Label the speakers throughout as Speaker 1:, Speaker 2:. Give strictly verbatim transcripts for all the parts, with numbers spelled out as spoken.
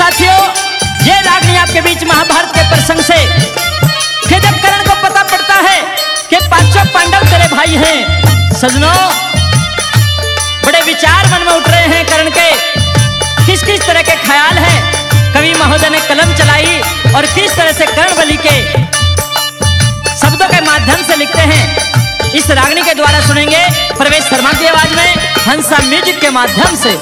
Speaker 1: साथियों, ये रागनी आपके बीच महाभारत के प्रसंग से कि जब कर्ण को पता पड़ता है कि पांचों पांडव तेरे भाई हैं, सजनों बड़े विचार मन में उठ रहे हैं कर्ण के। किस किस तरह के ख्याल है कवि महोदय ने कलम चलाई और किस तरह से कर्ण बलि के शब्दों के माध्यम से लिखते हैं, इस रागनी के द्वारा सुनेंगे प्रवेश शर्मा की आवाज में हंसा म्यूजिक के माध्यम से।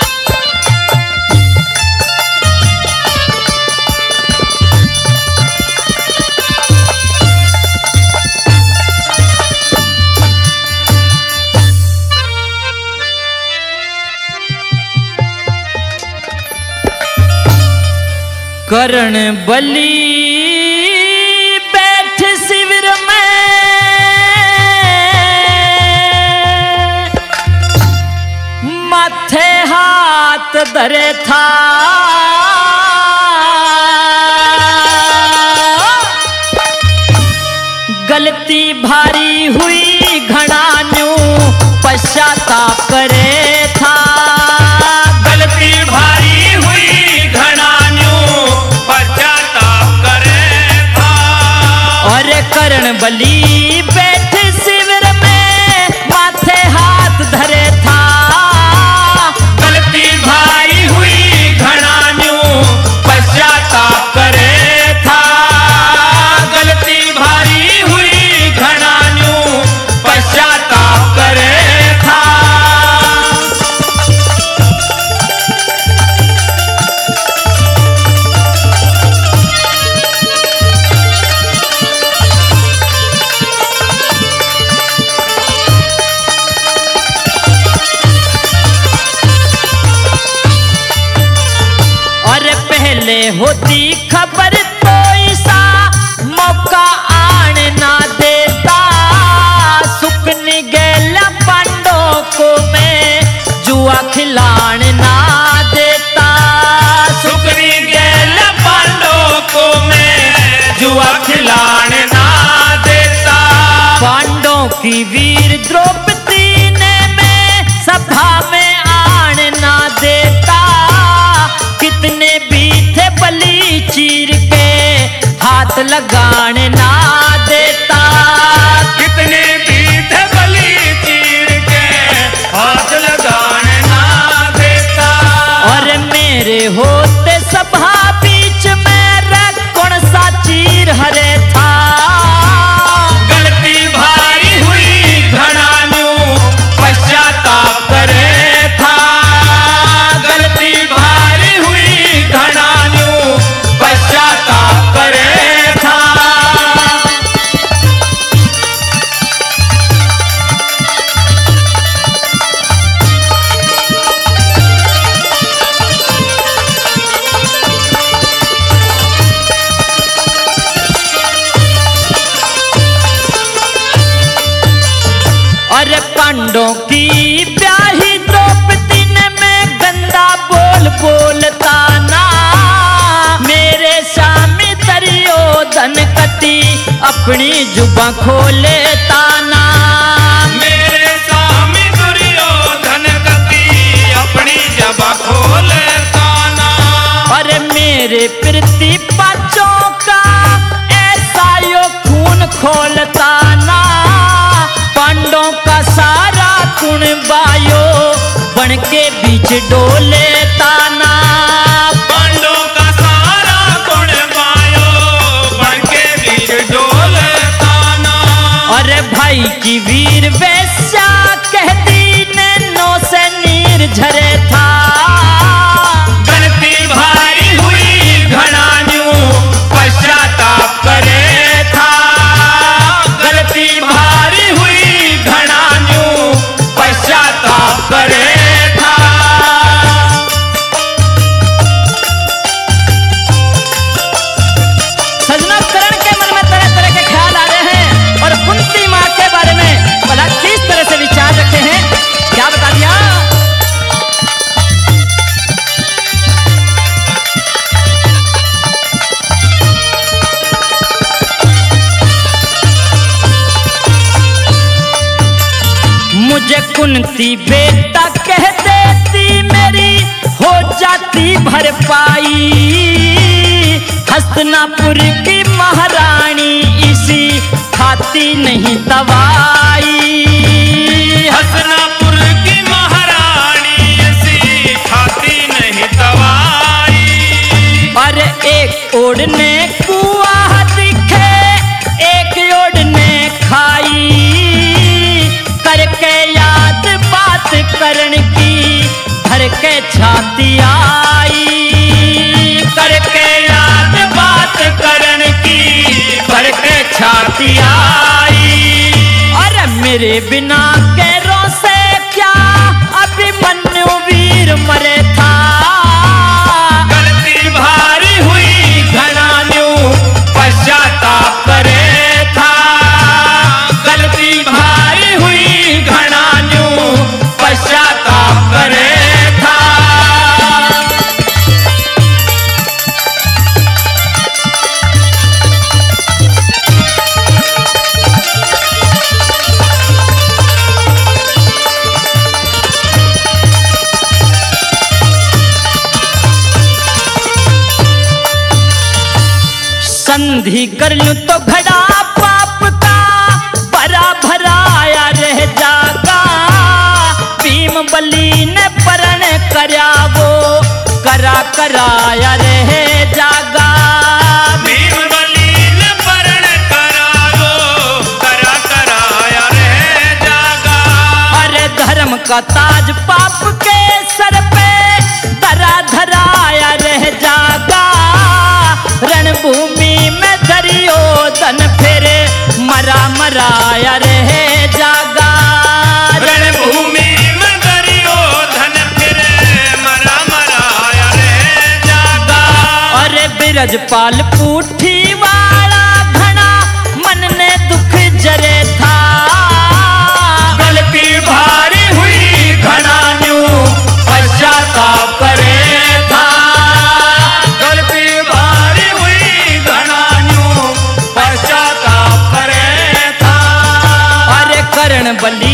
Speaker 1: कर्ण बलि बैठ शिविर में, माथे हाथ धरे था, गलती भारी हुई घना न्यू पश्चाताप करे था,
Speaker 2: गलती भारी हुई घना
Speaker 1: कर्ण बलि बैठ शिविर में माथे हाथ धरे था,
Speaker 2: गलती भारी हुई घना न्यू पश्चाताप करे था, गलती भारी हुई घना न्यू पश्चाताप करे था।
Speaker 1: होती खबर तो ऐसा मौका आन ना देता, सुकन गैला पांडों को मैं जुआ खिलान ना देता,
Speaker 2: सुकन गैला पांडों को मैं जुआ खिलान ना देता,
Speaker 1: पांडों की वीर द्रौपदी ने मैं सभा में आन ना देता, कितने भी बलि चीर के हाथ लगाने ना देता,
Speaker 2: कितने भी थे बलि चीर के हाथ लगाने ना देता,
Speaker 1: और मेरे होते सभा बीच में रख कौन सा चीर हरे था,
Speaker 2: गलती भारी हुई घना न्यू पश्चाताप करे था, गलती भारी हुई घना पश्चाताप करे था।
Speaker 1: और पांडवों की ब्याही द्रौपदी ने मैं गंदा बोल बोलता ना, मेरे सामने दुर्योधन कति अपनी जुबां खोले ताना,
Speaker 2: मेरे सामने दुर्योधन कति अपनी जुबां खोले ताना,
Speaker 1: और मेरे प्रति पांचों का ऐसा यो खून खोलता ना, पांडवों का सारा खून बायो बन के बीच डोले ताना,
Speaker 2: पांडवों का सारा खून बायो बन के बीच डोले ताना,
Speaker 1: अरे भाई की वीर वैश्या कहती ने नौ से नीर झरे था,
Speaker 2: गलती भारी हुई घना न्यू पश्चाताप करे था, गलती भारी हुई घना न्यू पश्चाताप करे था।
Speaker 1: सजना कर्ण के मन में तरह तरह के ख्याल आ रहे हैं और कुंती माँ के बारे में भला किस तरह से विचार रखे हैं, क्या बता दिया। मुझे कुंती बेटा कह देती मेरी हो जाती गलती भरपाई हस्तिनापुर की महारानी इसी खाती नहीं दवाई।
Speaker 2: हस्तिनापुर की महारानी इसी खाती नहीं दवाई।
Speaker 1: अरे एक ओढ़ने कुआ दिखे एक ओढ़ने खाई करके याद बात करन की भर के छाती आई।
Speaker 2: करके याद बात करन की भर के छाती आई।
Speaker 1: अरे मेरे बिना कैरों से क्या अभिमन्यु वीर मरे था।
Speaker 2: गलती भारी हुई घनान्यू पश्चाताप करे था। गलती भारी हुई घनान्यू पश्चाताप करे था।
Speaker 1: संधि कर लूं तो घड़ा पाप का भरा भराया रह जागा। भीम बली ने परण करया वो करा कराया रह जागा।
Speaker 2: भीम बली ने परण करा वो करा कराया रह जागा।
Speaker 1: अरे धर्म का ताज पाप के सर पे धरा धराया रह जागा। रणभूमि में दुर्योधन फिर मरा मराया रह जागा।
Speaker 2: रणभूमि में दुर्योधन फिर मरा मराया रह जागा।
Speaker 1: अरे बिरजपाल पूठी वाला घना मन ने दुख जरे था।
Speaker 2: गलती भारी हुई घनान्यू पश्चाताप करे था। गलती भारी हुई घनान्यू पश्चाताप करे था।
Speaker 1: अरे कर्ण बलि